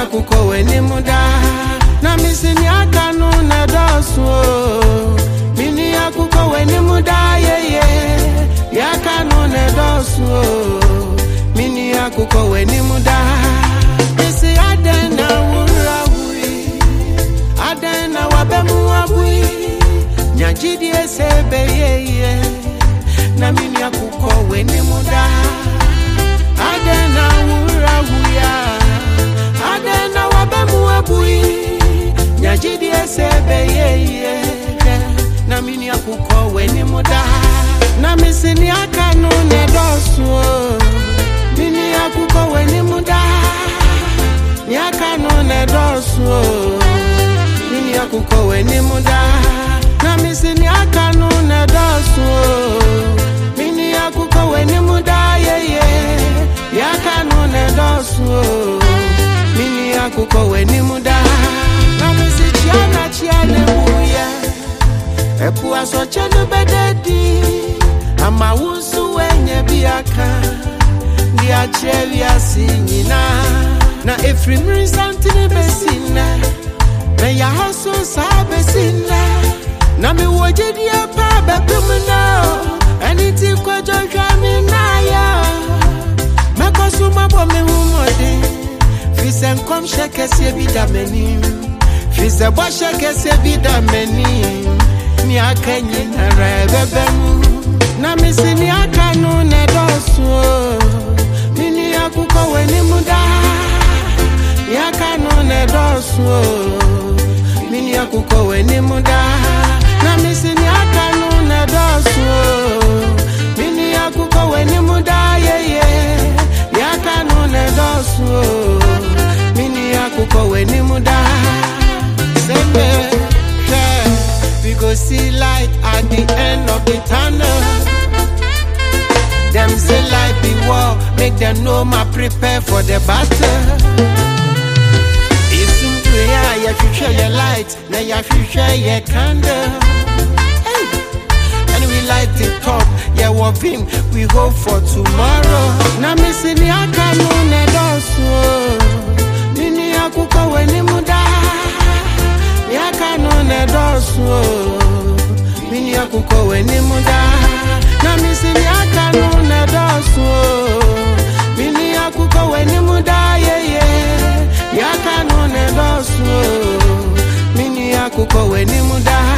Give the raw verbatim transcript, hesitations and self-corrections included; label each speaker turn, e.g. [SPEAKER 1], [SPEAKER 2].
[SPEAKER 1] kuko weni muda na misini akanu na dosu mini ya kuko weni muda ye ye ya kanu na dosu mini ya kuko weni muda isi adena wura hui adena wabemu wabui nyajidi esebe ye ye na mini ya kuko weni muda adena wura huya adena wabemu wabui nyajidi esebe ye ye na mini ya kuko weni muda na misini akanu ne dosu mini ya kuko weni muda ni akanu ne dosu mini ya kuko weni muda na misini akanu ne dosu mini ya kuko weni muda ye ye ya kanu ne dosu mini ya kuko weni muda na misi chiana chiane buya epu aso chenu bededi ama wusu wenye biaka ndi achevi asinyina na efrimri santini besina na ya haso sa besina na mi wojedi apa bepumna aniti kwa joja minaya makosuma bo me humode fisen kom sheke se bidameni fise bo sheke se bidameni ni akanyi na rebebemu na misini akanu ne dosu mini ya kuko weni muda ya kanu ne dosu mini ya kuko weni muda na misini akanu ne dosu mini ya kuko weni muda ye ye ya kanu ne dosu mini ya kuko weni muda sembe we go see light at the end of the tunnel. Them say light be war, make them know my prepare for the battle. It's soon clear, you should share your light, now you should share your candle. Hey. And we light it up, yeah, what him, we hope for tomorrow. Na missing the akanu ne dosu, nini ya kuko weni muda, ya kanu ne dosu, mini ya kuko weni muda. Na misini akanu ne dosu mini ya kuko weni muda ye ye ya kanu ne dosu mini ya kuko weni muda